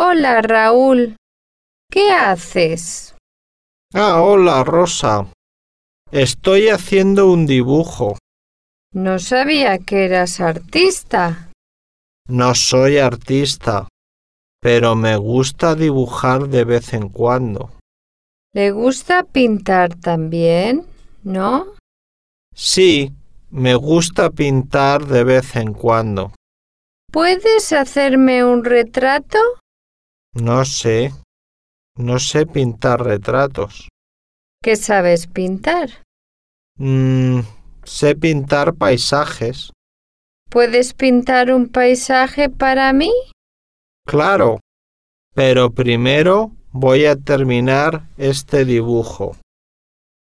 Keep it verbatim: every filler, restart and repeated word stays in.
Hola, Raúl. ¿Qué haces? Ah, hola, Rosa. Estoy haciendo un dibujo. No sabía que eras artista. No soy artista, pero me gusta dibujar de vez en cuando. ¿Le gusta pintar también? ¿No? Sí, me gusta pintar de vez en cuando. ¿Puedes hacerme un retrato? No sé, no sé pintar retratos. ¿Qué sabes pintar? Mm, sé pintar paisajes. ¿Puedes pintar un paisaje para mí? Claro, pero primero voy a terminar este dibujo.